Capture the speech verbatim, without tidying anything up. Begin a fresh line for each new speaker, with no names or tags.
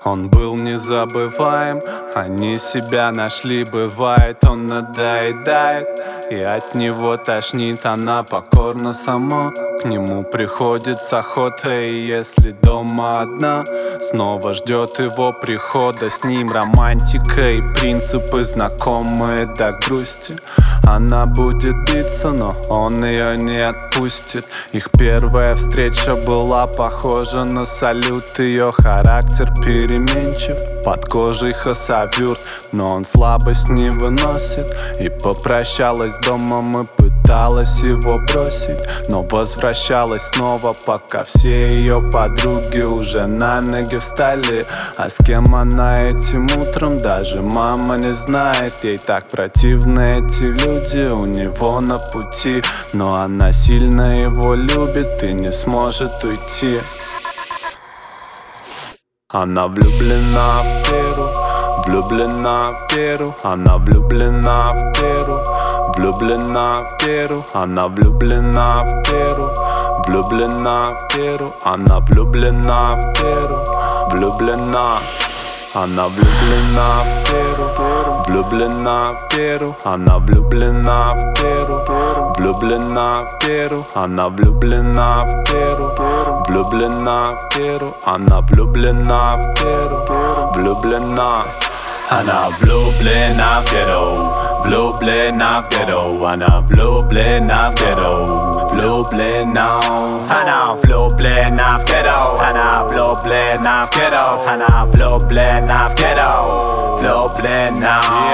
Он был незабываем, они себя нашли, бывает, он надоедает, и от него тошнит, она покорна сама. К нему приходит с охотой, и если дома одна, снова ждет его прихода. С ним романтика и принципы знакомые до грусти. Она будет биться, но он ее не отпустит. Их первая встреча была похожа на салют. Ее характер переменчив, под кожей хасавюрт, но он слабость не выносит. И попрощалась дома, мы пыталась его бросить, но возвращалась снова, пока все ее подруги уже на ноги встали. А с кем она этим утром, даже мама не знает. Ей так противны эти люди у него на пути, но она сильно его любит и не сможет уйти. Она влюблена в Перу, влюблена в Перу, она влюблена в Перу, влюблена в Перу, она влюблена в Перу, влюблена в Перу, она влюблена в Перу, влюблена. Она влюблена в Перу, влюблена в Перу, она влюблена в Перу, влюблена в Перу, она влюблена в Перу, влюблена в Перу, она влюблена в Перу, влюблена. Она влюблена в Перу, влюблена в Перу, она влюблена в Перу, влюблена. Она влюблена в Перу, она влюблена в Перу, она влюблена в Перу, влюблена.